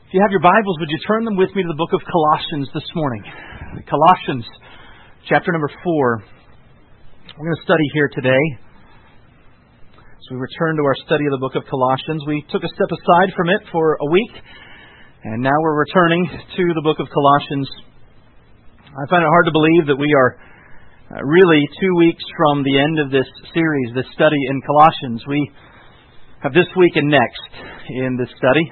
If you have your Bibles, would you turn them with me to the book of Colossians this morning? Colossians, chapter number 4. We're going to study here today. As we return to our study of the book of Colossians, we took a step aside from it for a week, and now we're returning to the book of Colossians. I find it hard to believe that we are really 2 weeks from the end of this series, this study in Colossians. We have this week and next in this study.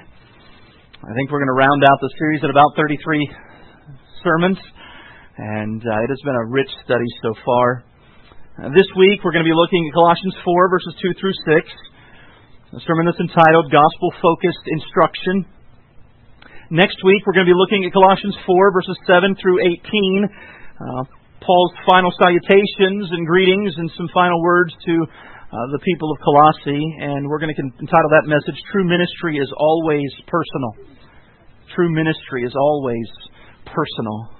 I think we're going to round out the series at about 33 sermons, and it has been a rich study so far. This week we're going to be looking at Colossians 4, verses 2 through 6, a sermon that's entitled Gospel-Focused Instruction. Next week we're going to be looking at Colossians 4, verses 7 through 18, Paul's final salutations and greetings and some final words to the people of Colossae, and we're going to entitle that message, True Ministry is Always Personal. True Ministry is Always Personal.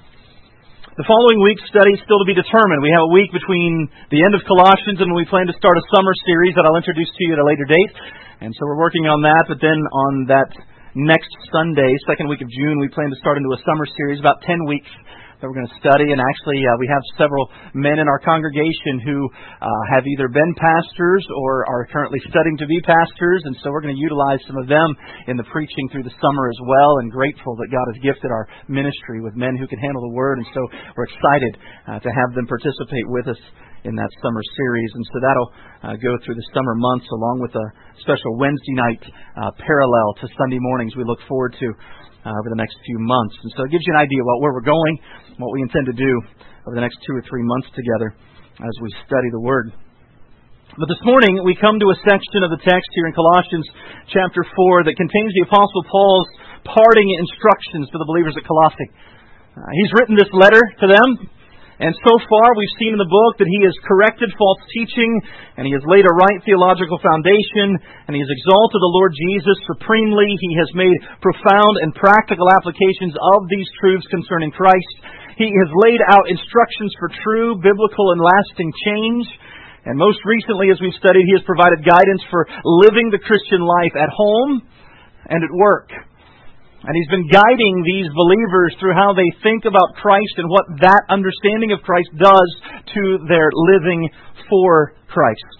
The following week's study is still to be determined. We have a week between the end of Colossians and we plan to start a summer series that I'll introduce to you at a later date. And so we're working on that, but then on that next Sunday, second week of June, we plan to start into a summer series, about 10 weeks that we're going to study. And actually, we have several men in our congregation who have either been pastors or are currently studying to be pastors. And so we're going to utilize some of them in the preaching through the summer as well. And grateful that God has gifted our ministry with men who can handle the Word. And so we're excited to have them participate with us in that summer series. And so that'll go through the summer months along with a special Wednesday night parallel to Sunday mornings we look forward to over the next few months. And so it gives you an idea about where we're going, what we intend to do over the next 2 or 3 months together as we study the Word. But this morning we come to a section of the text here in Colossians chapter 4 that contains the Apostle Paul's parting instructions to the believers at Colossae. He's written this letter to them, and so far we've seen in the book that he has corrected false teaching, and he has laid a right theological foundation, and he has exalted the Lord Jesus supremely. He has made profound and practical applications of these truths concerning Christ. He has laid out instructions for true, biblical, and lasting change. And most recently, as we've studied, he has provided guidance for living the Christian life at home and at work. And he's been guiding these believers through how they think about Christ and what that understanding of Christ does to their living for Christ.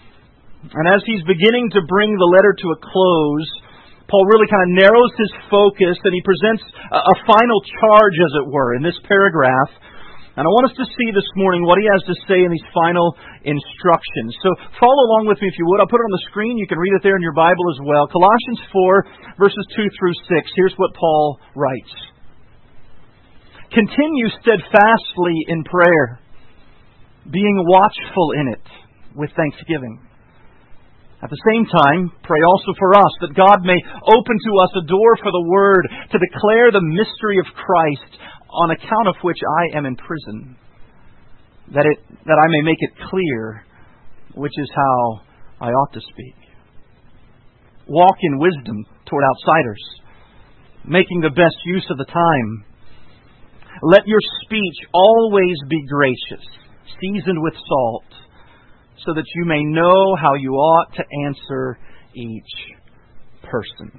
And as he's beginning to bring the letter to a close, Paul really kind of narrows his focus and he presents a final charge, as it were, in this paragraph. And I want us to see this morning what he has to say in these final instructions. So follow along with me if you would. I'll put it on the screen. You can read it there in your Bible as well. Colossians 4, verses 2 through 6. Here's what Paul writes. Continue steadfastly in prayer, being watchful in it with thanksgiving. At the same time, pray also for us, that God may open to us a door for the Word to declare the mystery of Christ, on account of which I am in prison, that I may make it clear which is how I ought to speak. Walk in wisdom toward outsiders, making the best use of the time. Let your speech always be gracious, seasoned with salt, so that you may know how you ought to answer each person.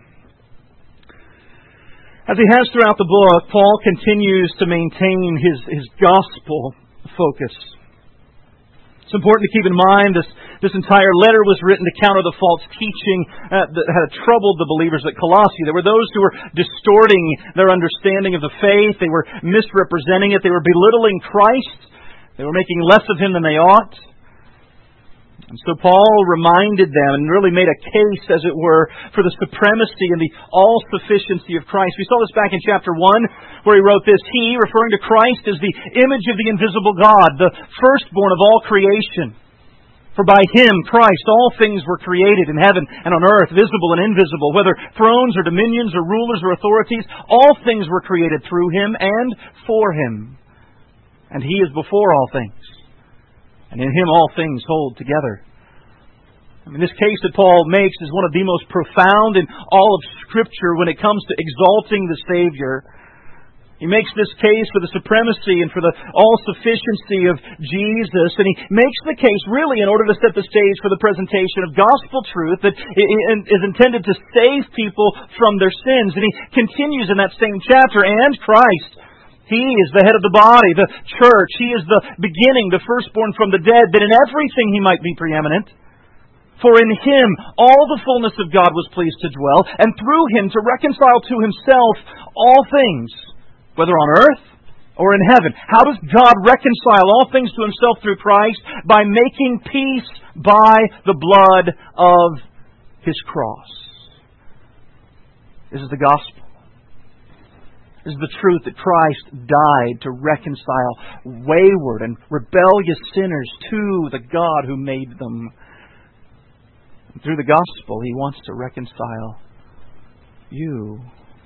As he has throughout the book, Paul continues to maintain his gospel focus. It's important to keep in mind this entire letter was written to counter the false teaching that had troubled the believers at Colossae. There were those who were distorting their understanding of the faith. They were misrepresenting it. They were belittling Christ. They were making less of Him than they ought. And so Paul reminded them and really made a case, as it were, for the supremacy and the all-sufficiency of Christ. We saw this back in chapter 1, where he wrote this. He, referring to Christ, is the image of the invisible God, the firstborn of all creation. For by Him, Christ, all things were created in heaven and on earth, visible and invisible, whether thrones or dominions or rulers or authorities. All things were created through Him and for Him. And He is before all things. And in Him all things hold together. This case that Paul makes is one of the most profound in all of Scripture when it comes to exalting the Savior. He makes this case for the supremacy and for the all-sufficiency of Jesus, and he makes the case really in order to set the stage for the presentation of gospel truth that is intended to save people from their sins. And he continues in that same chapter, and Christ, He is the head of the body, the church. He is the beginning, the firstborn from the dead, that in everything He might be preeminent. For in Him all the fullness of God was pleased to dwell, and through Him to reconcile to Himself all things, whether on earth or in heaven. How does God reconcile all things to Himself through Christ? By making peace by the blood of His cross. This is the gospel. This is the truth that Christ died to reconcile wayward and rebellious sinners to the God who made them. And through the gospel, He wants to reconcile you.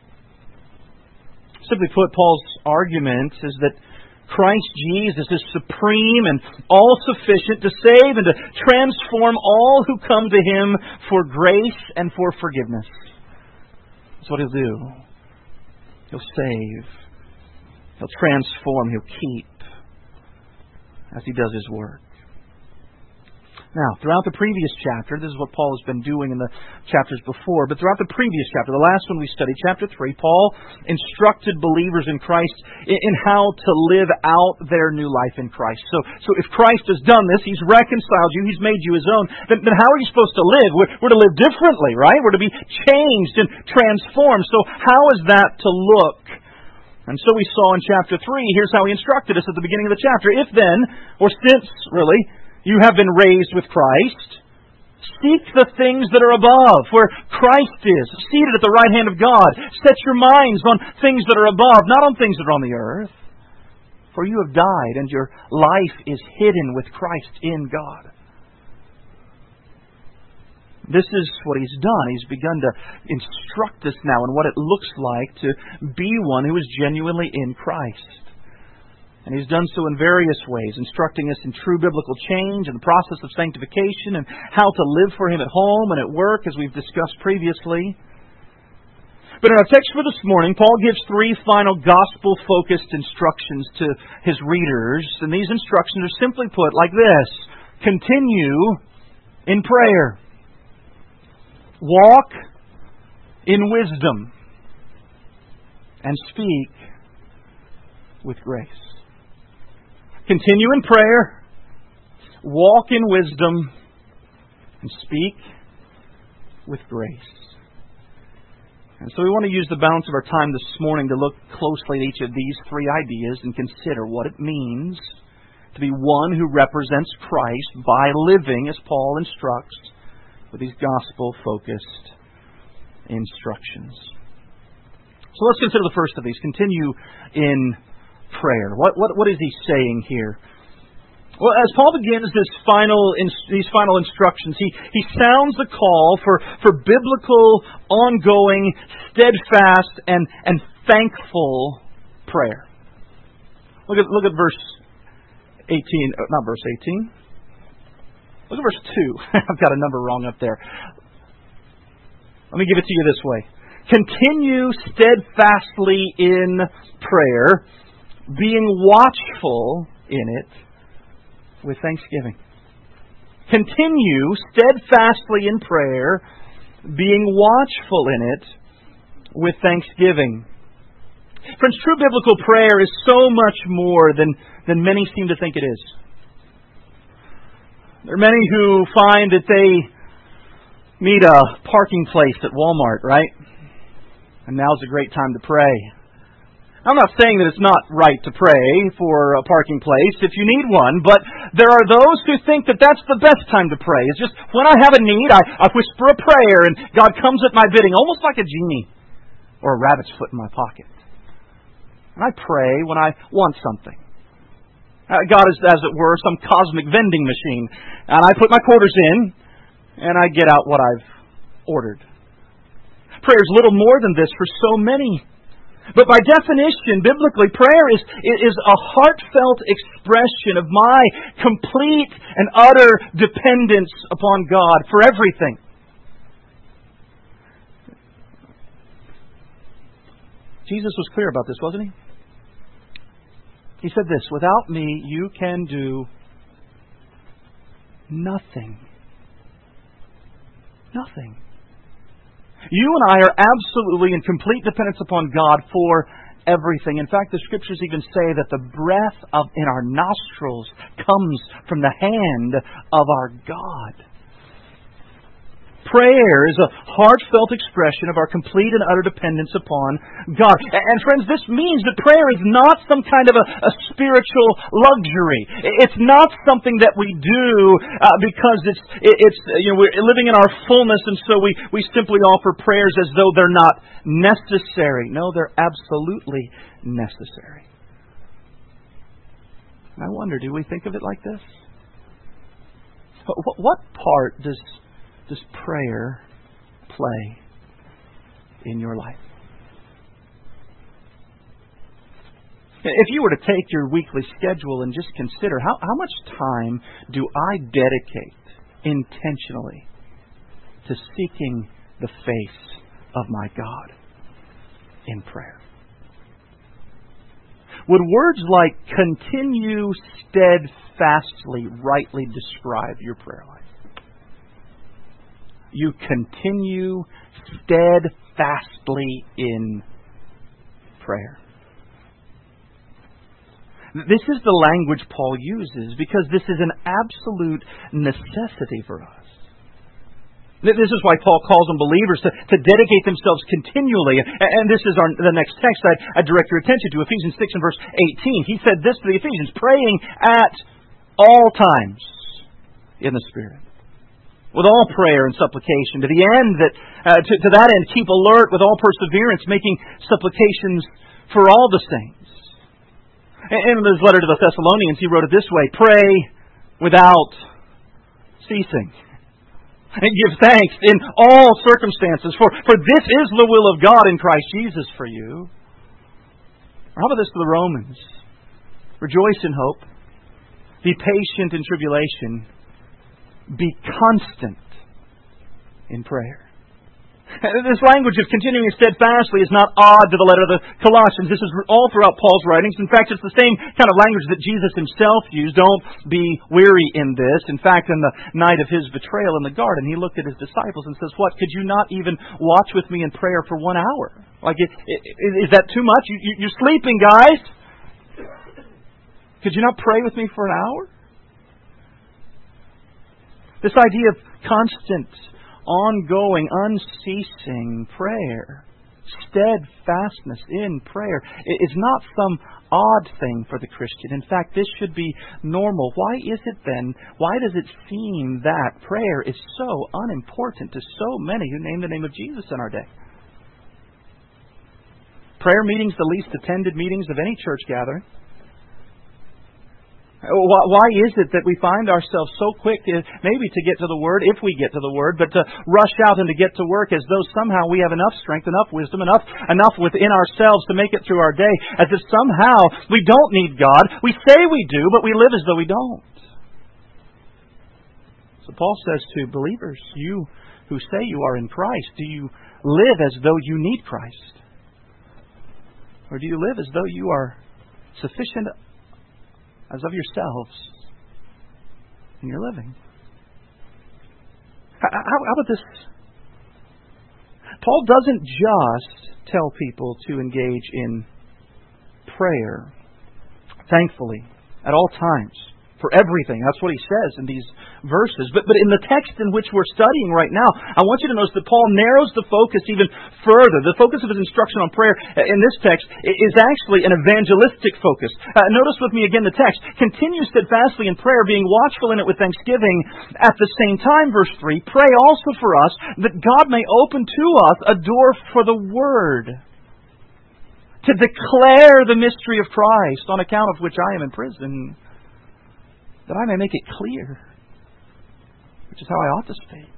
Simply put, Paul's argument is that Christ Jesus is supreme and all-sufficient to save and to transform all who come to Him for grace and for forgiveness. That's what He'll do. He'll save. He'll transform. He'll keep as He does His work. Now, throughout the previous chapter, this is what Paul has been doing in the chapters before, but throughout the previous chapter, the last one we studied, chapter 3, Paul instructed believers in Christ in how to live out their new life in Christ. So if Christ has done this, He's reconciled you, He's made you His own, then how are you supposed to live? We're to live differently, right? We're to be changed and transformed. So how is that to look? And so we saw in chapter 3, here's how he instructed us at the beginning of the chapter. If then, or since, really, you have been raised with Christ, seek the things that are above, where Christ is, seated at the right hand of God. Set your minds on things that are above, not on things that are on the earth. For you have died, and your life is hidden with Christ in God. This is what He's done. He's begun to instruct us now in what it looks like to be one who is genuinely in Christ. And He's done so in various ways, instructing us in true biblical change and the process of sanctification and how to live for Him at home and at work, as we've discussed previously. But in our text for this morning, Paul gives 3 final gospel-focused instructions to his readers. And these instructions are simply put like this: continue in prayer. Walk in wisdom. And speak with grace. Continue in prayer, walk in wisdom, and speak with grace. And so we want to use the balance of our time this morning to look closely at each of these 3 ideas and consider what it means to be one who represents Christ by living as Paul instructs with these gospel-focused instructions. So let's consider the first of these. Continue in prayer. What is he saying here? Well, as Paul begins these final instructions, he sounds the call for biblical, ongoing, steadfast, and thankful prayer. Look at verse 18. Not verse 18. Look at verse 2. I've got a number wrong up there. Let me give it to you this way. Continue steadfastly in prayer, being watchful in it with thanksgiving. Continue steadfastly in prayer, being watchful in it with thanksgiving. Friends, true biblical prayer is so much more than many seem to think it is. There are many who find that they meet a parking place at Walmart, right? And now's a great time to pray. I'm not saying that it's not right to pray for a parking place if you need one, but there are those who think that that's the best time to pray. It's just when I have a need, I whisper a prayer and God comes at my bidding, almost like a genie or a rabbit's foot in my pocket. And I pray when I want something. God is, as it were, some cosmic vending machine. And I put my quarters in and I get out what I've ordered. Prayer is little more than this for so many. But by definition, biblically, prayer is a heartfelt expression of my complete and utter dependence upon God for everything. Jesus was clear about this, wasn't He? He said this, "Without me, you can do nothing." Nothing. You and I are absolutely in complete dependence upon God for everything. In fact, the Scriptures even say that the breath in our nostrils comes from the hand of our God. Prayer is a heartfelt expression of our complete and utter dependence upon God. And friends, this means that prayer is not some kind of a spiritual luxury. It's not something that we do because we're living in our fullness, and so we simply offer prayers as though they're not necessary. No, they're absolutely necessary. And I wonder, do we think of it like this? What part does prayer play in your life? If you were to take your weekly schedule and just consider how much time do I dedicate intentionally to seeking the face of my God in prayer? Would words like continue steadfastly rightly describe your prayer life? You continue steadfastly in prayer. This is the language Paul uses because this is an absolute necessity for us. This is why Paul calls on believers to dedicate themselves continually. And this is the next text I direct your attention to, Ephesians 6 and verse 18. He said this to the Ephesians, praying at all times in the Spirit, with all prayer and supplication, to the end that to that end keep alert with all perseverance, making supplications for all the saints. In his letter to the Thessalonians, he wrote it this way: pray without ceasing, and give thanks in all circumstances, for this is the will of God in Christ Jesus for you. Or how about this to the Romans? Rejoice in hope, be patient in tribulation, be constant in prayer. This language of continuing steadfastly is not odd to the letter of the Colossians. This is all throughout Paul's writings. In fact, it's the same kind of language that Jesus himself used. Don't be weary in this. In fact, in the night of his betrayal in the garden, he looked at his disciples and says, "What? Could you not even watch with me in prayer for 1 hour? Like, is that too much? You're sleeping, guys. Could you not pray with me for an hour?" This idea of constant, ongoing, unceasing prayer, steadfastness in prayer, is not some odd thing for the Christian. In fact, this should be normal. Why is it then? Why does it seem that prayer is so unimportant to so many who name the name of Jesus in our day? Prayer meetings, the least attended meetings of any church gathering. Why is it that we find ourselves so quick, maybe to get to the Word, if we get to the Word, but to rush out and to get to work as though somehow we have enough strength, enough wisdom, enough within ourselves to make it through our day, as if somehow we don't need God. We say we do, but we live as though we don't. So Paul says to believers, you who say you are in Christ, do you live as though you need Christ? Or do you live as though you are sufficient as of yourselves in your living? How about this? Paul doesn't just tell people to engage in prayer, thankfully, at all times, for everything. That's what he says in these verses. But in the text in which we're studying right now, I want you to notice that Paul narrows the focus even further. The focus of his instruction on prayer in this text is actually an evangelistic focus. Notice with me again the text. Continue steadfastly in prayer, being watchful in it with thanksgiving. At the same time, verse 3, pray also for us that God may open to us a door for the Word, to declare the mystery of Christ, on account of which I am in prison, that I may make it clear, which is how I ought to speak.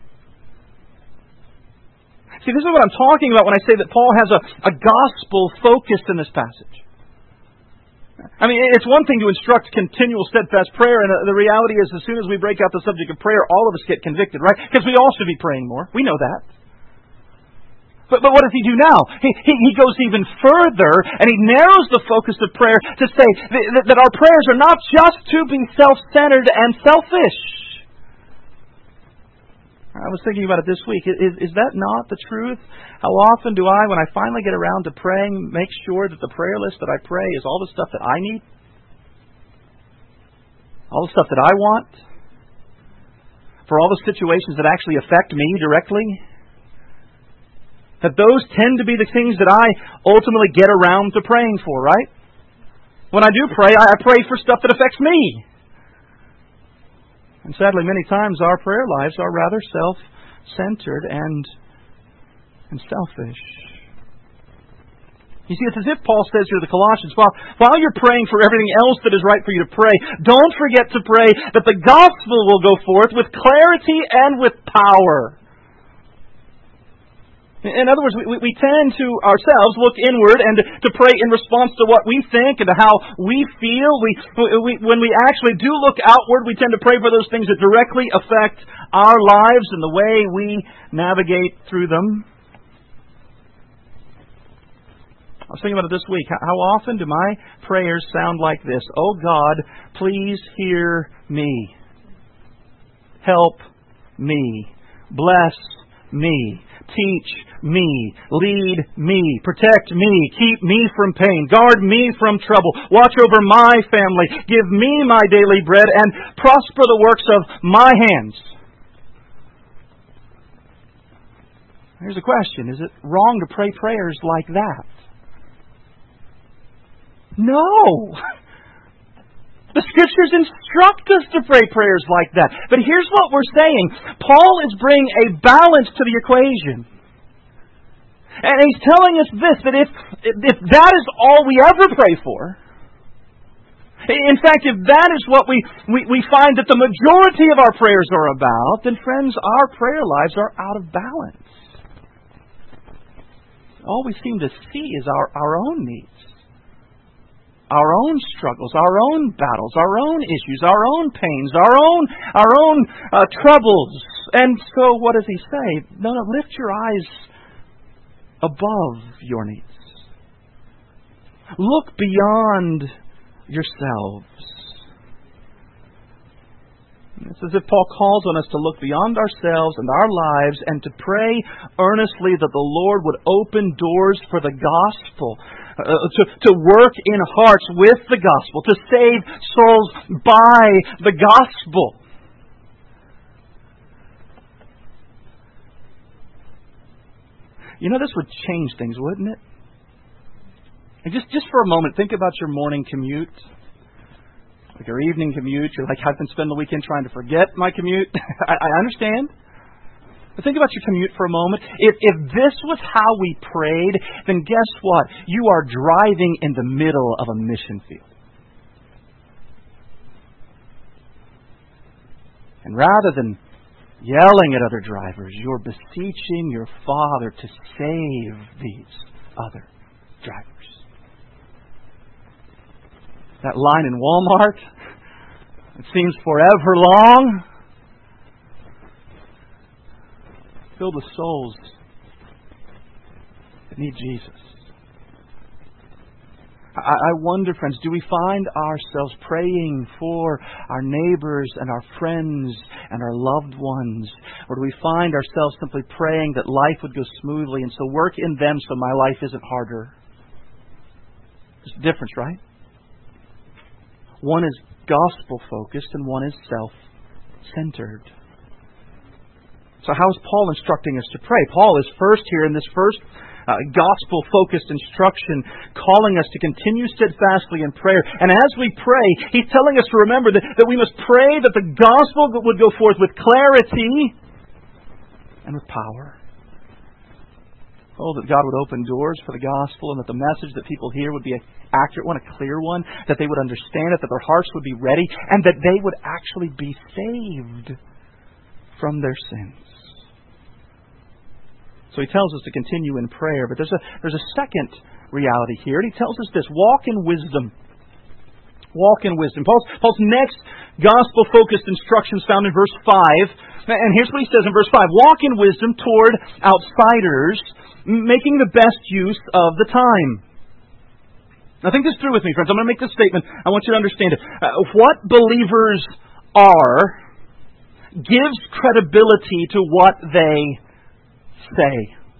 See, this is what I'm talking about when I say that Paul has a gospel focus in this passage. I mean, it's one thing to instruct continual steadfast prayer, and the reality is as soon as we break out the subject of prayer, all of us get convicted, right? Because we all should be praying more. We know that. But what does he do now? He goes even further, and he narrows the focus of prayer to say that our prayers are not just to be self-centered and selfish. I was thinking about it this week. Is that not the truth? How often do I, when I finally get around to praying, make sure that the prayer list that I pray is all the stuff that I need? All the stuff that I want? For all the situations that actually affect me directly? That those tend to be the things that I ultimately get around to praying for, right? When I do pray, I pray for stuff that affects me. And sadly, many times our prayer lives are rather self-centered and selfish. You see, it's as if Paul says here to the Colossians, while you're praying for everything else that is right for you to pray, don't forget to pray that the gospel will go forth with clarity and with power. In other words, we tend to ourselves look inward and to pray in response to what we think and to how we feel. When we actually do look outward, we tend to pray for those things that directly affect our lives and the way we navigate through them. I was thinking about it this week. How often do my prayers sound like this? Oh God, please hear me. Help me. Bless me. Teach me, lead me, protect me, keep me from pain, guard me from trouble, watch over my family, give me my daily bread, and prosper the works of my hands. Here's the question. Is it wrong to pray prayers like that? No! The Scriptures instruct us to pray prayers like that. But here's what we're saying. Paul is bringing a balance to the equation. And he's telling us this, that if that is all we ever pray for, in fact, if that is what we find that the majority of our prayers are about, then friends, our prayer lives are out of balance. All we seem to see is our own needs. Our own struggles, our own battles, our own issues, our own pains, our own troubles. And so what does he say? No, lift your eyes above your needs. Look beyond yourselves. It's as if Paul calls on us to look beyond ourselves and our lives and to pray earnestly that the Lord would open doors for the gospel, to work in hearts with the gospel, to save souls by the gospel. You know, this would change things, wouldn't it? And just for a moment, think about your morning commute. Like your evening commute. You're like, I've been spending the weekend trying to forget my commute. I understand. But think about your commute for a moment. If this was how we prayed, then guess what? You are driving in the middle of a mission field. And rather than yelling at other drivers, you're beseeching your Father to save these other drivers. That line in Walmart, it seems forever long, filled with souls that need Jesus. I wonder, friends, do we find ourselves praying for our neighbors and our friends and our loved ones? Or do we find ourselves simply praying that life would go smoothly and so work in them so my life isn't harder? There's a difference, right? One is gospel-focused and one is self-centered. So how is Paul instructing us to pray? Paul is first here in this first gospel-focused instruction, calling us to continue steadfastly in prayer. And as we pray, he's telling us to remember that we must pray that the gospel would go forth with clarity and with power. Oh, that God would open doors for the gospel and that the message that people hear would be an accurate one, a clear one, that they would understand it, that their hearts would be ready, and that they would actually be saved from their sins. So he tells us to continue in prayer, but there's a second reality here, and he tells us this: walk in wisdom. Walk in wisdom. Paul's next gospel-focused instructions found in verse 5. And here's what he says in verse 5. Walk in wisdom toward outsiders, making the best use of the time. Now think this through with me, friends. I'm going to make this statement. I want you to understand it. What believers are gives credibility to what they say.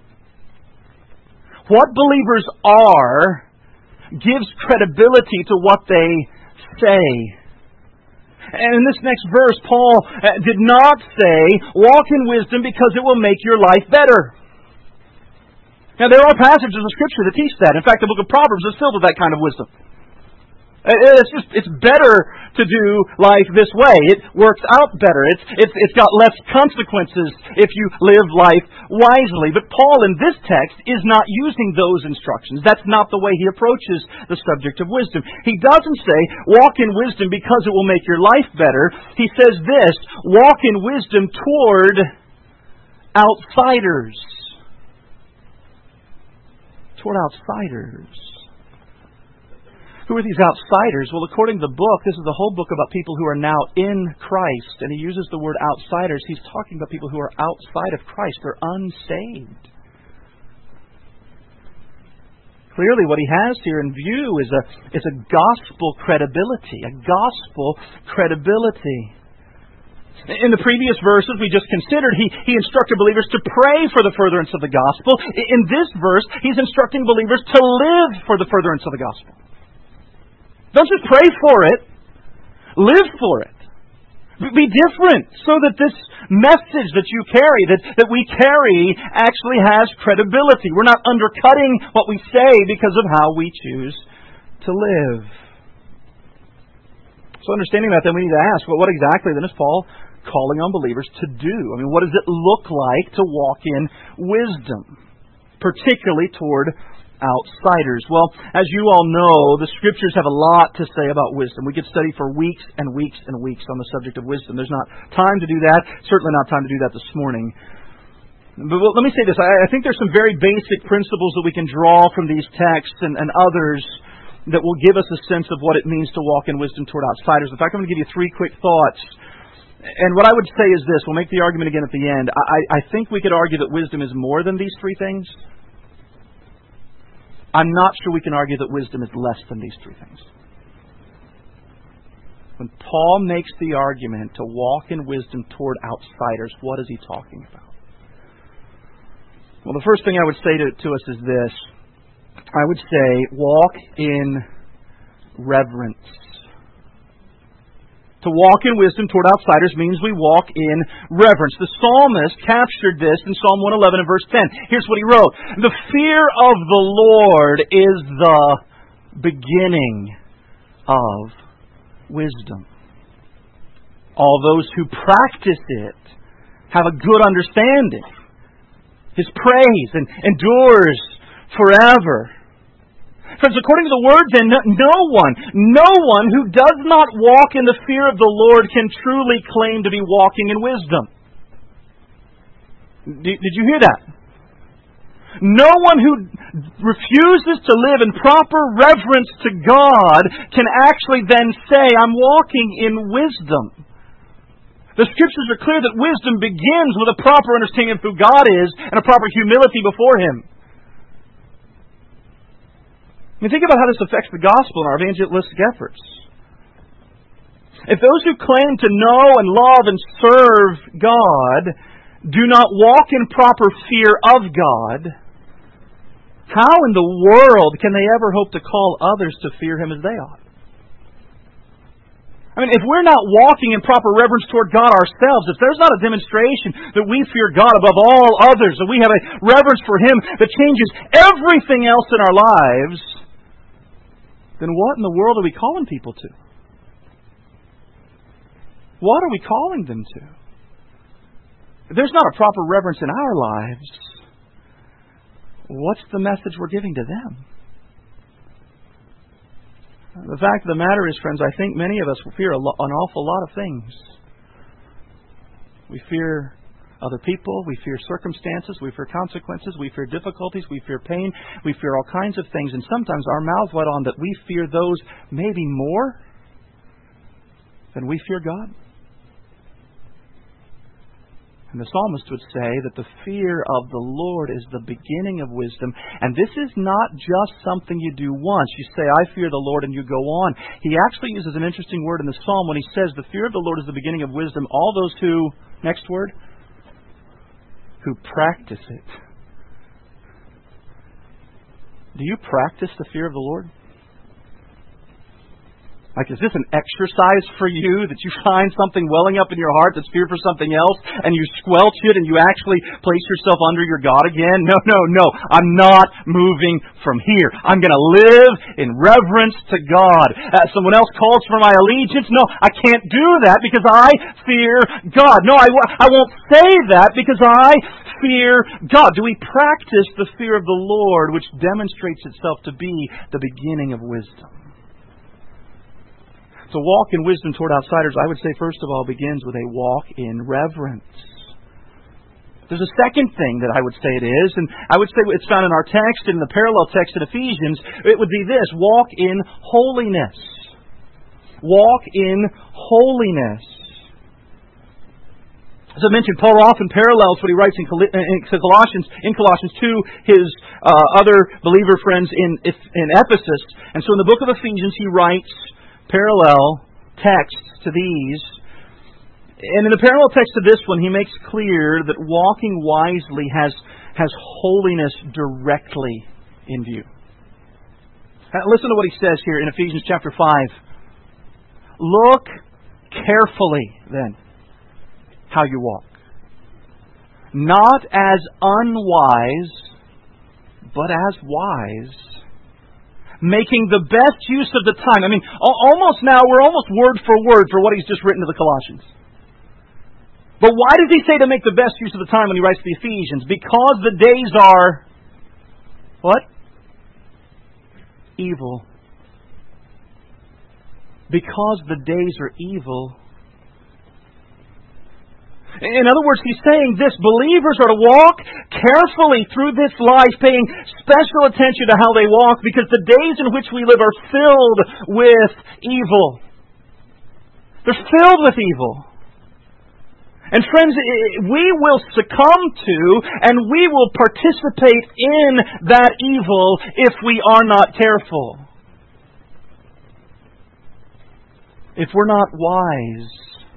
What believers are gives credibility to what they say. And in this next verse, Paul did not say, walk in wisdom because it will make your life better. Now, there are passages of Scripture that teach that. In fact, the book of Proverbs is filled with that kind of wisdom. It's better to do life this way. It works out better. It's got less consequences if you live life wisely. But Paul in this text is not using those instructions. That's not the way he approaches the subject of wisdom. He doesn't say, walk in wisdom because it will make your life better. He says this, walk in wisdom toward outsiders. Toward outsiders. Who are these outsiders? Well, according to the book, this is the whole book about people who are now in Christ. And he uses the word outsiders. He's talking about people who are outside of Christ. They're unsaved. Clearly, what he has here in view is a gospel credibility. A gospel credibility. In the previous verses we just considered, he instructed believers to pray for the furtherance of the gospel. In this verse, he's instructing believers to live for the furtherance of the gospel. Don't just pray for it. Live for it. Be different so that this message that you carry, that we carry, actually has credibility. We're not undercutting what we say because of how we choose to live. So understanding that, then we need to ask, well, what exactly then is Paul calling on believers to do? I mean, what does it look like to walk in wisdom, particularly toward outsiders? Well, as you all know, the Scriptures have a lot to say about wisdom. We could study for weeks and weeks and weeks on the subject of wisdom. There's not time to do that. Certainly not time to do that this morning. But let me say this. I think there's some very basic principles that we can draw from these texts and others that will give us a sense of what it means to walk in wisdom toward outsiders. In fact, I'm going to give you 3 quick thoughts. And what I would say is this. We'll make the argument again at the end. I think we could argue that wisdom is more than these 3 things. I'm not sure we can argue that wisdom is less than these 3 things. When Paul makes the argument to walk in wisdom toward outsiders, what is he talking about? Well, the first thing I would say to us is this. I would say, walk in reverence. To walk in wisdom toward outsiders means we walk in reverence. The psalmist captured this in Psalm 111 and verse 10. Here's what he wrote. The fear of the Lord is the beginning of wisdom. All those who practice it have a good understanding. His praise endures forever. Friends, according to the Word, then, no one who does not walk in the fear of the Lord can truly claim to be walking in wisdom. Did you hear that? No one who refuses to live in proper reverence to God can actually then say, I'm walking in wisdom. The Scriptures are clear that wisdom begins with a proper understanding of who God is and a proper humility before Him. I mean, think about how this affects the gospel in our evangelistic efforts. If those who claim to know and love and serve God do not walk in proper fear of God, how in the world can they ever hope to call others to fear Him as they ought? I mean, if we're not walking in proper reverence toward God ourselves, if there's not a demonstration that we fear God above all others, that we have a reverence for Him that changes everything else in our lives, then what in the world are we calling people to? What are we calling them to? If there's not a proper reverence in our lives, what's the message we're giving to them? The fact of the matter is, friends, I think many of us fear an awful lot of things. We fear other people, we fear circumstances, we fear consequences, we fear difficulties, we fear pain, we fear all kinds of things, and sometimes our mouths let on that we fear those maybe more then we fear God. And the psalmist would say that the fear of the Lord is the beginning of wisdom. And this is not just something you do once. You say, I fear the Lord, and you go on. He actually uses an interesting word in the psalm when he says the fear of the Lord is the beginning of wisdom. All those who, next word, who practice it. Do you practice the fear of the Lord? Like, is this an exercise for you that you find something welling up in your heart that's fear for something else and you squelch it and you actually place yourself under your God again? No. I'm not moving from here. I'm going to live in reverence to God. Someone else calls for my allegiance. No, I can't do that because I fear God. No, I won't say that because I fear God. Do we practice the fear of the Lord, which demonstrates itself to be the beginning of wisdom? To walk in wisdom toward outsiders, I would say, first of all, begins with a walk in reverence. There's a second thing that I would say it is, and I would say it's found in our text, in the parallel text in Ephesians. It would be this: walk in holiness. Walk in holiness. As I mentioned, Paul often parallels what he writes in Colossians to his other believer friends in Ephesus. And so in the book of Ephesians, he writes parallel texts to these. And in the parallel text to this one, he makes clear that walking wisely has holiness directly in view. Listen to what he says here in Ephesians chapter 5. Look carefully, then, how you walk. Not as unwise, but as wise, making the best use of the time. I mean, we're almost word for word for what he's just written to the Colossians. But why does he say to make the best use of the time when he writes to the Ephesians? Because the days are, what? Evil. Because the days are evil. In other words, he's saying this: believers are to walk carefully through this life, paying special attention to how they walk, because the days in which we live are filled with evil. They're filled with evil. And friends, we will succumb to and we will participate in that evil if we are not careful. If we're not wise.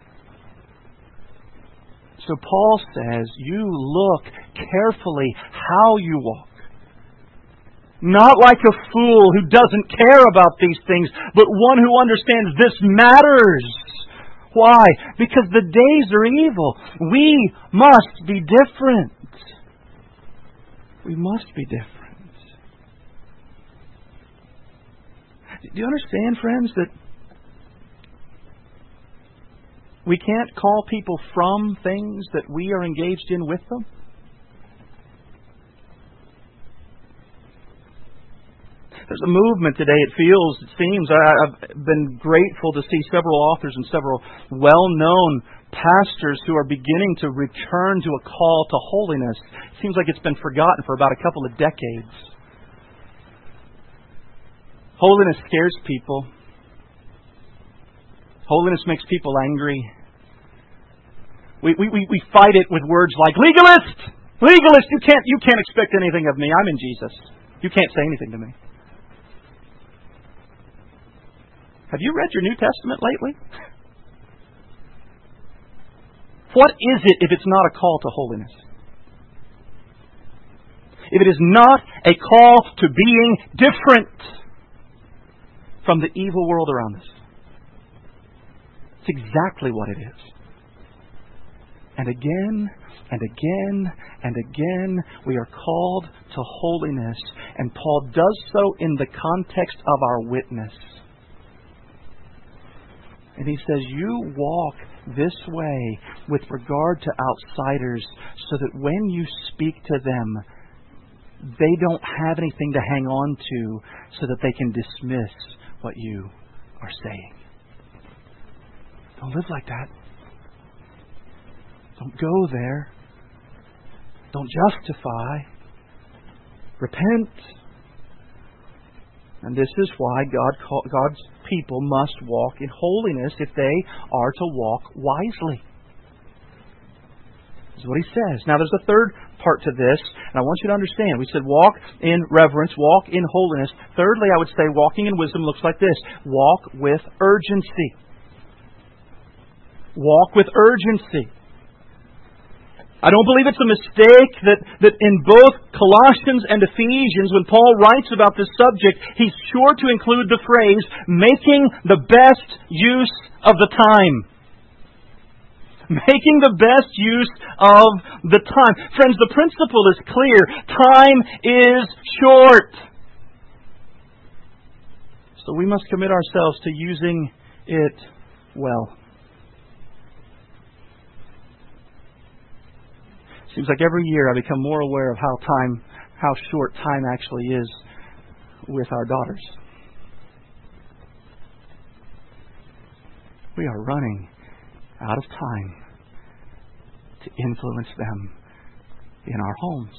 So Paul says, you look carefully how you walk. Not like a fool who doesn't care about these things, but one who understands this matters. Why? Because the days are evil. We must be different. We must be different. Do you understand, friends, that we can't call people from things that we are engaged in with them? There's a movement today, it seems. I've been grateful to see several authors and several well-known pastors who are beginning to return to a call to holiness. It seems like it's been forgotten for about a couple of decades. Holiness scares people. Holiness makes people angry. We fight it with words like legalist! Legalist! You can't expect anything of me. I'm in Jesus. You can't say anything to me. Have you read your New Testament lately? What is it if it's not a call to holiness? If it is not a call to being different from the evil world around us? It's exactly what it is. And again, and again, and again, we are called to holiness. And Paul does so in the context of our witness. And he says, you walk this way with regard to outsiders so that when you speak to them, they don't have anything to hang on to so that they can dismiss what you are saying. Don't live like that. Don't go there. Don't justify. Repent. And this is why God's people must walk in holiness if they are to walk wisely. This is what he says. Now there's a third part to this, and I want you to understand. We said walk in reverence, walk in holiness. Thirdly, I would say walking in wisdom looks like this. Walk with urgency. Walk with urgency. I don't believe it's a mistake that in both Colossians and Ephesians, when Paul writes about this subject, he's sure to include the phrase, making the best use of the time. Making the best use of the time. Friends, the principle is clear. Time is short. So we must commit ourselves to using it well. Seems like every year I become more aware of how short time actually is with our daughters. We are running out of time to influence them in our homes.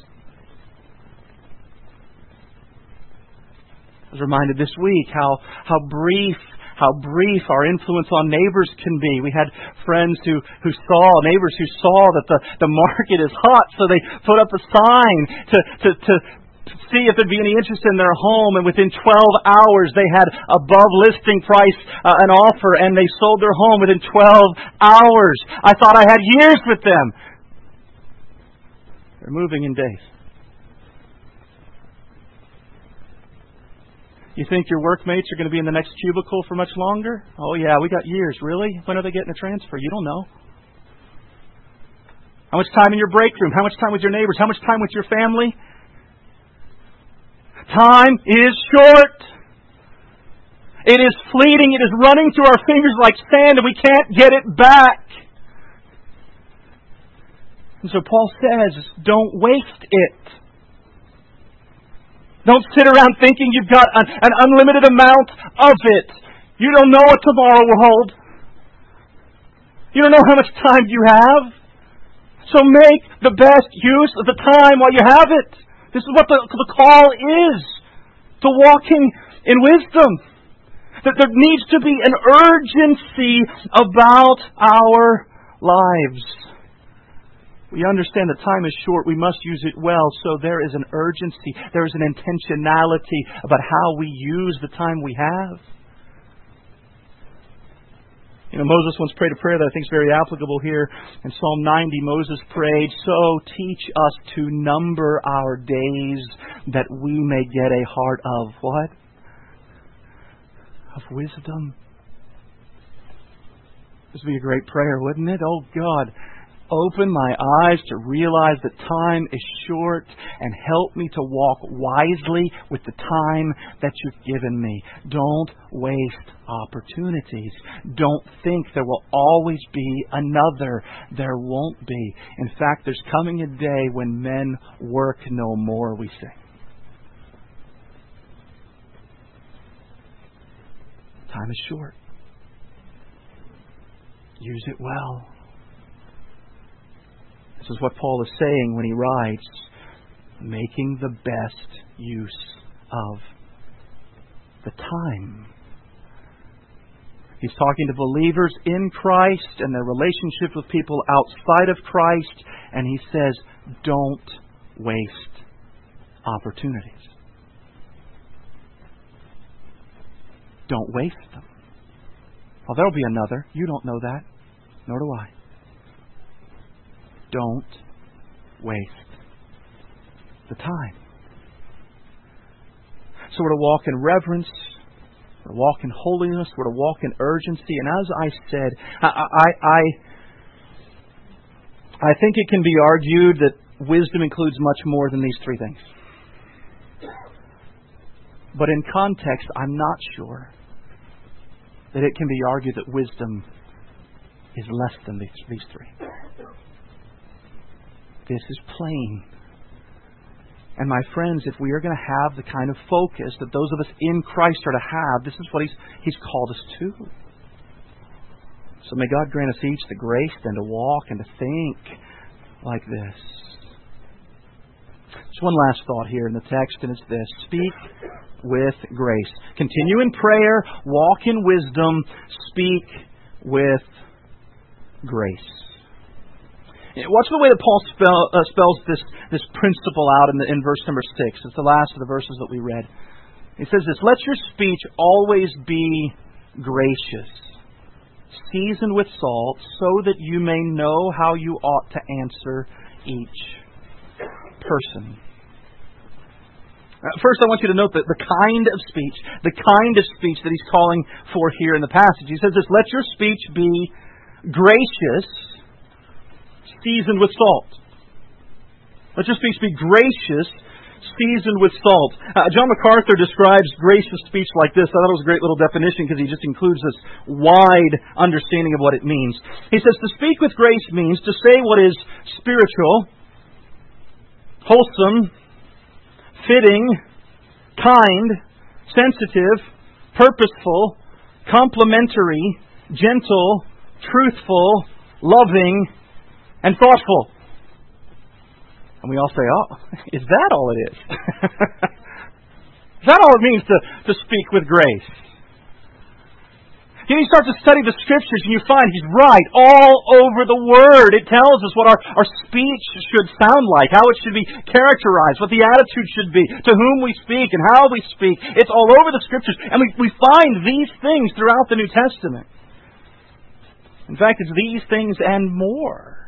I was reminded this week how brief our influence on neighbors can be. We had neighbors who saw that the market is hot, so they put up a sign to see if there'd be any interest in their home, and within 12 hours they had above listing price an offer, and they sold their home within 12 hours. I thought I had years with them. They're moving in days. You think your workmates are going to be in the next cubicle for much longer? Oh yeah, we got years. Really? When are they getting a transfer? You don't know. How much time in your break room? How much time with your neighbors? How much time with your family? Time is short. It is fleeting. It is running through our fingers like sand, and we can't get it back. And so Paul says, don't waste it. Don't sit around thinking you've got an unlimited amount of it. You don't know what tomorrow will hold. You don't know how much time you have. So make the best use of the time while you have it. This is what the call is, to walking in wisdom. That there needs to be an urgency about our lives. We understand that time is short. We must use it well. So there is an urgency. There is an intentionality about how we use the time we have. Moses once prayed a prayer that I think is very applicable here. In Psalm 90, Moses prayed, "So teach us to number our days that we may get a heart of" what? Of wisdom. This would be a great prayer, wouldn't it? Oh God, open my eyes to realize that time is short and help me to walk wisely with the time that you've given me. Don't waste opportunities. Don't think there will always be another. There won't be. In fact, there's coming a day when men work no more, we say. Time is short. Use it well. This is what Paul is saying when he writes, making the best use of the time. He's talking to believers in Christ and their relationship with people outside of Christ, and he says, don't waste opportunities. Don't waste them. Well, there'll be another. You don't know that, nor do I. Don't waste the time. So we're to walk in reverence, we're to walk in holiness, we're to walk in urgency. And as I said, I think it can be argued that wisdom includes much more than these three things. But in context, I'm not sure that it can be argued that wisdom is less than these three. This is plain. And my friends, if we are going to have the kind of focus that those of us in Christ are to have, this is what He's called us to. So may God grant us each the grace then to walk and to think like this. Just one last thought here in the text, and it's this. Speak with grace. Continue in prayer, walk in wisdom, speak with grace. Watch the way that Paul spells this principle out in verse number 6. It's the last of the verses that we read. He says this, "Let your speech always be gracious, seasoned with salt, so that you may know how you ought to answer each person." First, I want you to note that the kind of speech that he's calling for here in the passage. He says this, "Let your speech be gracious, seasoned with salt." Let your speech be gracious, seasoned with salt. John MacArthur describes gracious speech like this. I thought it was a great little definition because he just includes this wide understanding of what it means. He says, to speak with grace means to say what is spiritual, wholesome, fitting, kind, sensitive, purposeful, complimentary, gentle, truthful, loving, and thoughtful. And we all say, oh, is that all it is? Is that all it means to speak with grace? You start to study the Scriptures and you find he's right all over the Word. It tells us what our speech should sound like, how it should be characterized, what the attitude should be, to whom we speak and how we speak. It's all over the Scriptures. And we find these things throughout the New Testament. In fact, it's these things and more.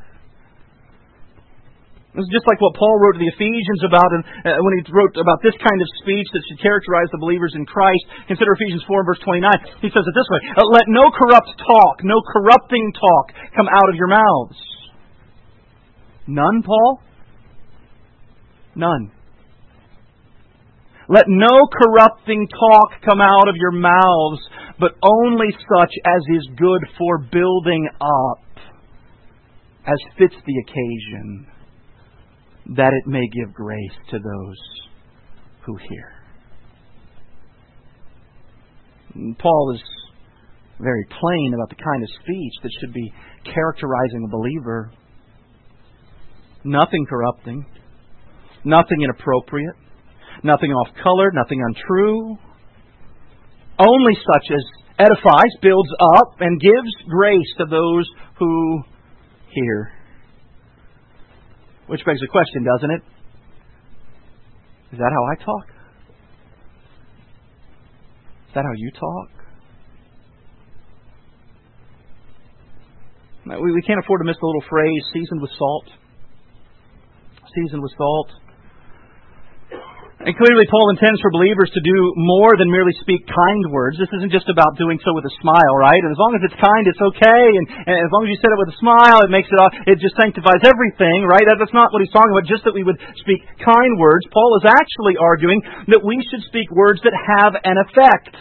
This is just like what Paul wrote to the Ephesians about when he wrote about this kind of speech that should characterize the believers in Christ. Consider Ephesians 4 verse 29. He says it this way, "Let no corrupt talk, no corrupting talk come out of your mouths." None, Paul? None. "Let no corrupting talk come out of your mouths, but only such as is good for building up, as fits the occasion, that it may give grace to those who hear." And Paul is very plain about the kind of speech that should be characterizing a believer. Nothing corrupting, nothing inappropriate, nothing off-color, nothing untrue. Only such as edifies, builds up, and gives grace to those who hear. Which begs the question, doesn't it? Is that how I talk? Is that how you talk? We can't afford to miss the little phrase, seasoned with salt. Seasoned with salt. And clearly Paul intends for believers to do more than merely speak kind words. This isn't just about doing so with a smile, right? And as long as it's kind, it's okay. And as long as you say it with a smile, it just sanctifies everything, right? That's not what he's talking about, just that we would speak kind words. Paul is actually arguing that we should speak words that have an effect.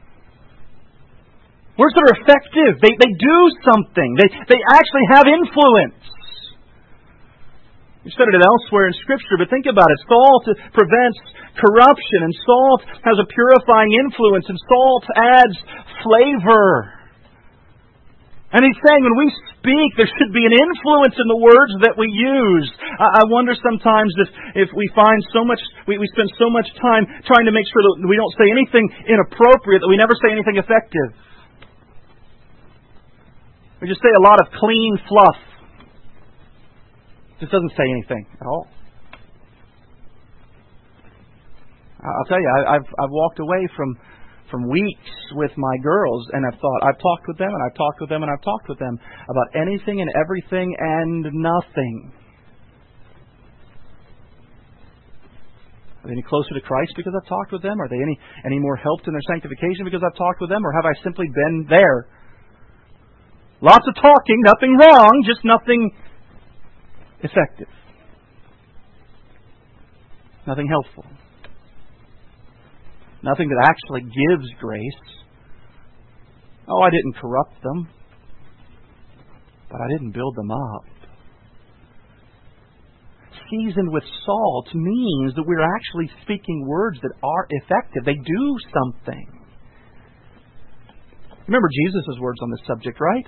Words that are effective. They do something. They actually have influence. We've studied it elsewhere in Scripture, but think about it. Salt prevents corruption, and salt has a purifying influence, and salt adds flavor. And he's saying when we speak, there should be an influence in the words that we use. I wonder sometimes if we find so much, we spend so much time trying to make sure that we don't say anything inappropriate, that we never say anything effective. We just say a lot of clean fluff. Just doesn't say anything at all. I'll tell you, I've walked away from weeks with my girls, and I've talked with them, and I've talked with them, and I've talked with them about anything and everything and nothing. Are they any closer to Christ because I've talked with them? Are they any more helped in their sanctification because I've talked with them? Or have I simply been there? Lots of talking, nothing wrong, just nothing effective. Nothing helpful. Nothing that actually gives grace. Oh, I didn't corrupt them, but I didn't build them up. Seasoned with salt means that we're actually speaking words that are effective. They do something. Remember Jesus' words on this subject, right?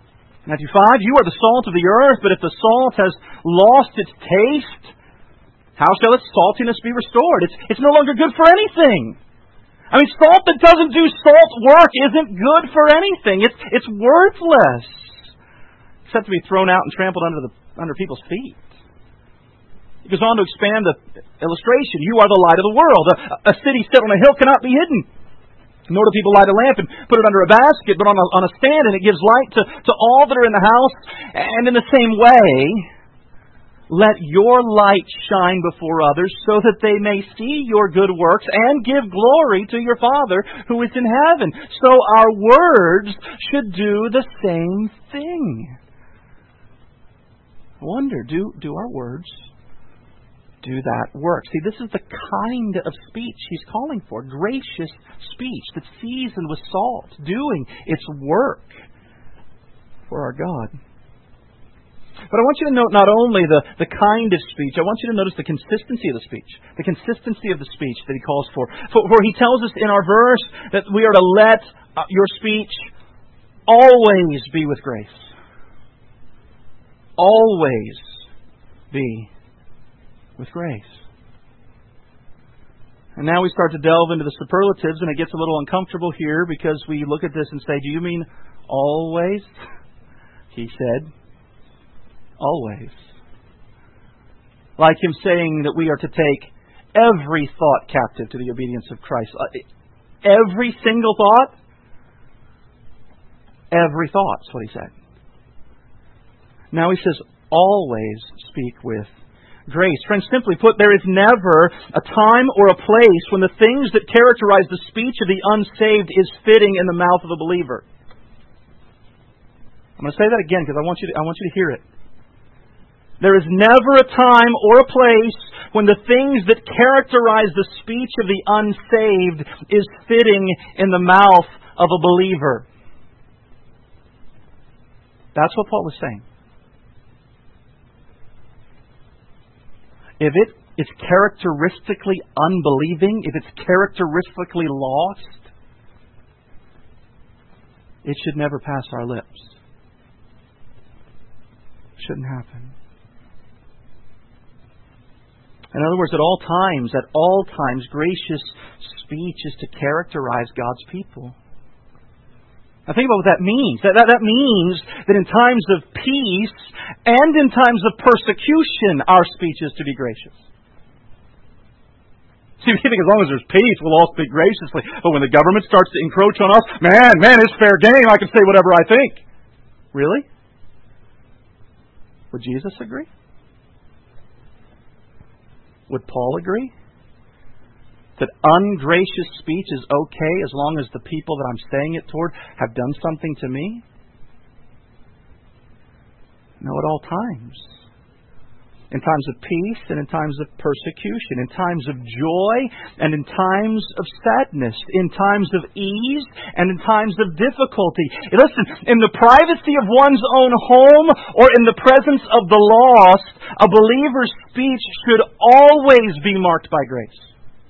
Matthew 5, "You are the salt of the earth, but if the salt has lost its taste, How shall its saltiness be restored? It's no longer good for anything. I mean, salt that doesn't do salt work isn't good for anything. It's worthless, except to be thrown out and trampled under people's feet. He goes on to expand the illustration. You are the light of the world. A city set on a hill cannot be hidden. Nor do people light a lamp and put it under a basket, but on a stand, and it gives light to all that are in the house. And in the same way, let your light shine before others so that they may see your good works and give glory to your Father who is in heaven. So our words should do the same thing. I wonder, do our words do that work? See, this is the kind of speech he's calling for. Gracious speech that's seasoned with salt, doing its work for our God. But I want you to note not only the kind of speech, I want you to notice the consistency of the speech. The consistency of the speech that he calls for. For he tells us in our verse that we are to let your speech always be with grace. Always be with grace. And now we start to delve into the superlatives, and it gets a little uncomfortable here because we look at this and say, do you mean always? He said, always. Like him saying that we are to take every thought captive to the obedience of Christ. Every single thought? Every thought, is what he said. Now he says, always speak with grace. Friends, simply put, there is never a time or a place when the things that characterize the speech of the unsaved is fitting in the mouth of a believer. I'm going to say that again because I want you to hear it. There is never a time or a place when the things that characterize the speech of the unsaved is fitting in the mouth of a believer. That's what Paul is saying. If it is characteristically unbelieving, if it's characteristically lost, it should never pass our lips. Shouldn't happen. In other words, at all times, gracious speech is to characterize God's people. Now think about what that means. That means that in times of peace and in times of persecution, our speech is to be gracious. See, we think as long as there's peace, we'll all speak graciously. But when the government starts to encroach on us, man, it's fair game. I can say whatever I think. Really? Would Jesus agree? Would Paul agree? That ungracious speech is okay as long as the people that I'm saying it toward have done something to me? No, at all times. In times of peace and in times of persecution. In times of joy and in times of sadness. In times of ease and in times of difficulty. Listen, in the privacy of one's own home or in the presence of the lost, a believer's speech should always be marked by grace.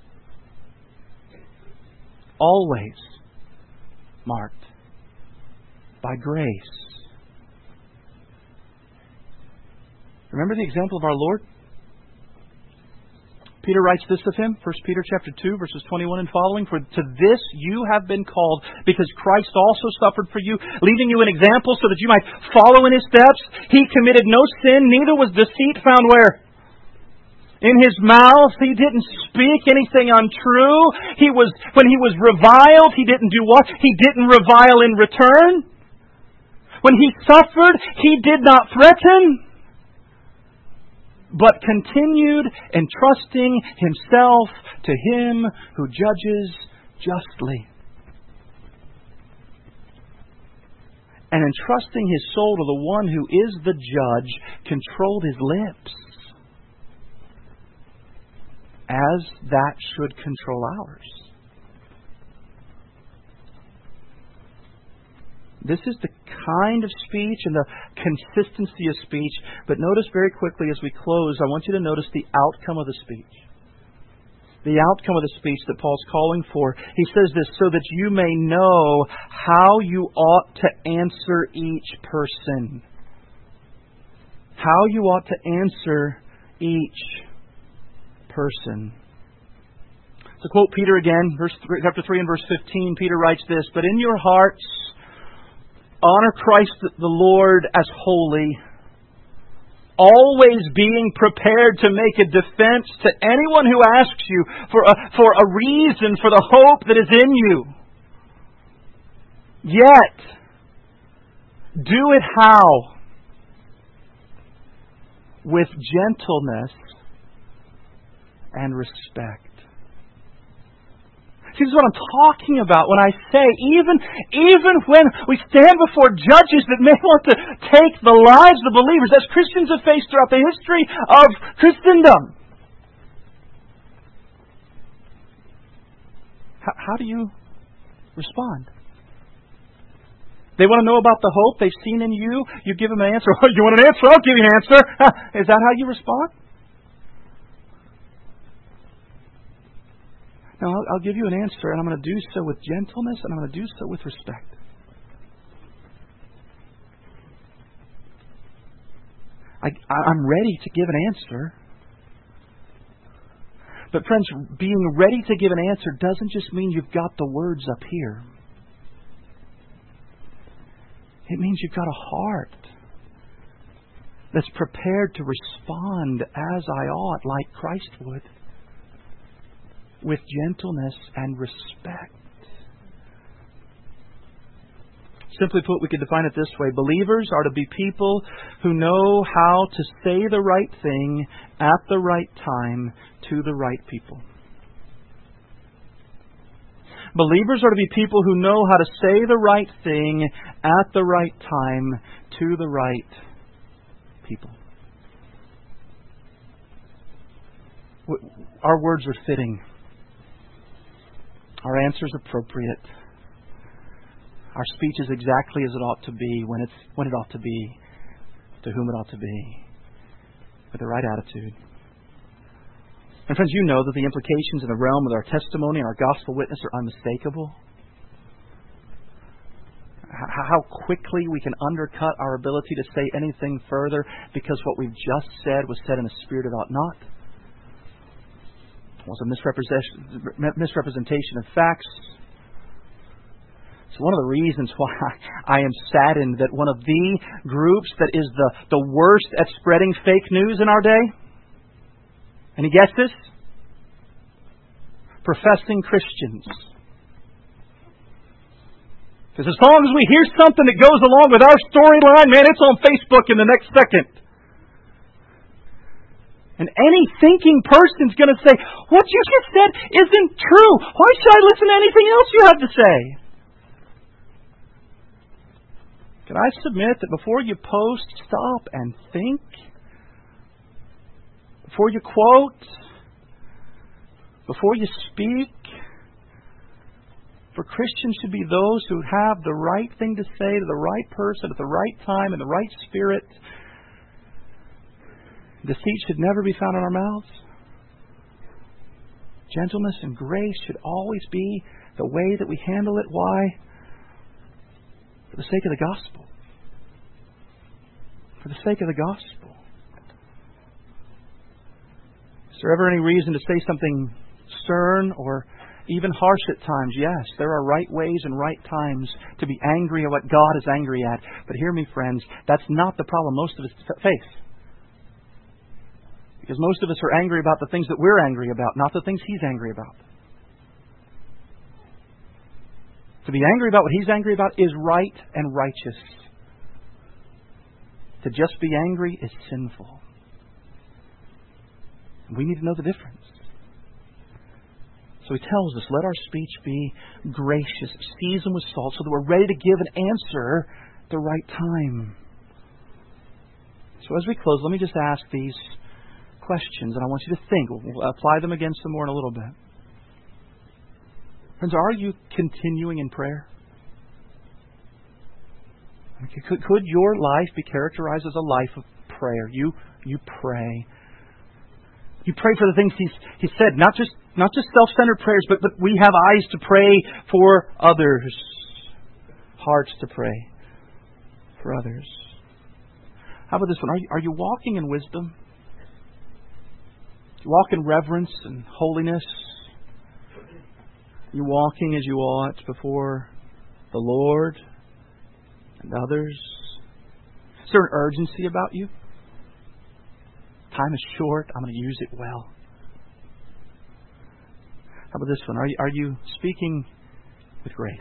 Always marked by grace. Remember the example of our Lord? Peter writes this of him, 1 Peter chapter 2, verses 21 and following. For to this you have been called, because Christ also suffered for you, leaving you an example so that you might follow in His steps. He committed no sin, neither was deceit found where? In His mouth. He didn't speak anything untrue. When He was reviled, He didn't do what? He didn't revile in return. When He suffered, He did not threaten, but continued entrusting Himself to Him who judges justly. And entrusting His soul to the one who is the judge, controlled His lips, as that should control ours. This is the kind of speech and the consistency of speech. But notice very quickly as we close, I want you to notice the outcome of the speech. The outcome of the speech that Paul's calling for. He says this, so that you may know how you ought to answer each person. How you ought to answer each person. To quote Peter again, chapter 3 and verse 15, Peter writes this, "But in your hearts, honor Christ the Lord as holy, always being prepared to make a defense to anyone who asks you for a reason for the hope that is in you. Yet, do it how? With gentleness and respect." See, this is what I'm talking about when I say, even when we stand before judges that may want to take the lives of believers, as Christians have faced throughout the history of Christendom. How do you respond? They want to know about the hope they've seen in you. You give them an answer. Oh, you want an answer? I'll give you an answer. Is that how you respond? No, I'll give you an answer, and I'm going to do so with gentleness, and I'm going to do so with respect. I'm ready to give an answer. But friends, being ready to give an answer doesn't just mean you've got the words up here. It means you've got a heart that's prepared to respond as I ought, like Christ would, with gentleness and respect. Simply put, we could define it this way. Believers are to be people who know how to say the right thing at the right time to the right people. Believers are to be people who know how to say the right thing at the right time to the right people. Our words are fitting. Our answer is appropriate. Our speech is exactly as it ought to be, when it ought to be, to whom it ought to be, with the right attitude. And friends, you know that the implications in the realm of our testimony and our gospel witness are unmistakable. How quickly we can undercut our ability to say anything further because what we've just said was said in a spirit it ought not. It was a misrepresentation of facts. It's one of the reasons why I am saddened that one of the groups that is the worst at spreading fake news in our day, any guesses? Professing Christians. Because as long as we hear something that goes along with our storyline, man, it's on Facebook in the next second. And any thinking person's going to say, what you just said isn't true. Why should I listen to anything else you have to say? Can I submit that before you post, stop and think? Before you quote? Before you speak? For Christians should be those who have the right thing to say to the right person at the right time in the right spirit. Deceit should never be found in our mouths. Gentleness and grace should always be the way that we handle it. Why? For the sake of the gospel. For the sake of the gospel. Is there ever any reason to say something stern or even harsh at times? Yes, there are right ways and right times to be angry at what God is angry at. But hear me, friends, that's not the problem most of us face. Because most of us are angry about the things that we're angry about, not the things He's angry about. To be angry about what He's angry about is right and righteous. To just be angry is sinful. We need to know the difference. So He tells us, let our speech be gracious, seasoned with salt, so that we're ready to give an answer at the right time. So as we close, let me just ask these questions, and I want you to think. We'll apply them again some more in a little bit. Friends, are you continuing in prayer? Could your life be characterized as a life of prayer? You pray. You pray for the things He said, not just self-centered prayers, but we have eyes to pray for others, hearts to pray for others. How about this one? Are you walking in wisdom? You walk in reverence and holiness. You're walking as you ought before the Lord and others. Is there an urgency about you? Time is short. I'm going to use it well. How about this one? Are you speaking with grace?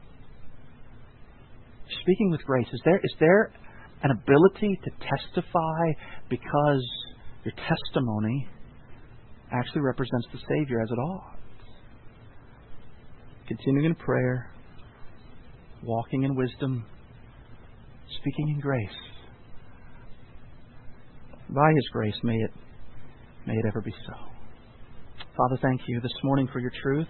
Speaking with grace. Is there an ability to testify because your testimony actually represents the Savior as it ought? Continuing in prayer, walking in wisdom, speaking in grace. By His grace, may it ever be so. Father, thank you this morning for your truth.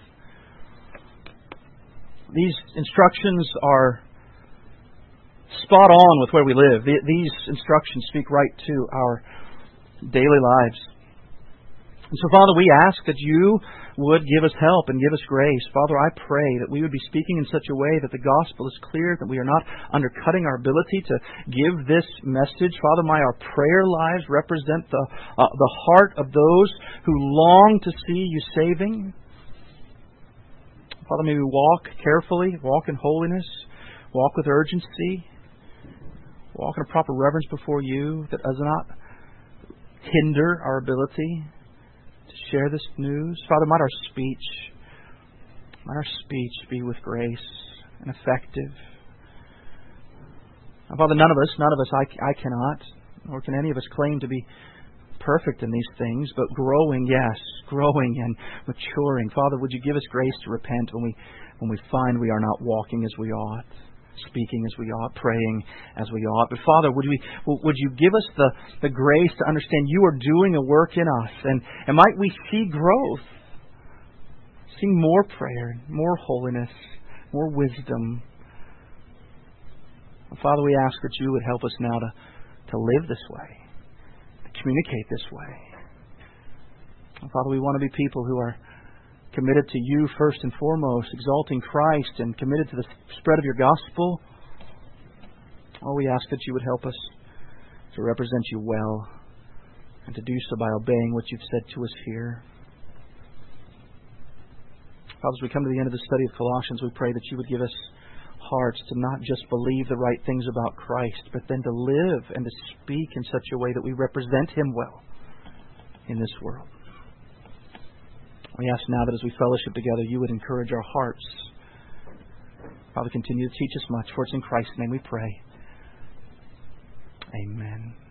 These instructions are spot on with where we live. These instructions speak right to our daily lives. And so, Father, we ask that you would give us help and give us grace. Father, I pray that we would be speaking in such a way that the gospel is clear, that we are not undercutting our ability to give this message. Father, may our prayer lives represent the heart of those who long to see you saving. Father, may we walk carefully, walk in holiness, walk with urgency, walk in a proper reverence before you that does not hinder our ability to share this news. Father, might our speech be with grace and effective. And Father, none of us, I cannot, nor can any of us claim to be perfect in these things, but growing and maturing. Father, would you give us grace to repent when we find we are not walking as we ought, speaking as we ought, praying as we ought. But Father, would you give us the grace to understand you are doing a work in us, and might we see growth, see more prayer, more holiness, more wisdom. And Father, we ask that you would help us now to live this way, to communicate this way. And Father, we want to be people who are committed to you first and foremost, exalting Christ and committed to the spread of your gospel. Oh, we ask that you would help us to represent you well and to do so by obeying what you've said to us here. Father, as we come to the end of the study of Colossians, we pray that you would give us hearts to not just believe the right things about Christ, but then to live and to speak in such a way that we represent Him well in this world. We ask now that as we fellowship together, you would encourage our hearts. Father, continue to teach us much. For it's in Christ's name we pray. Amen.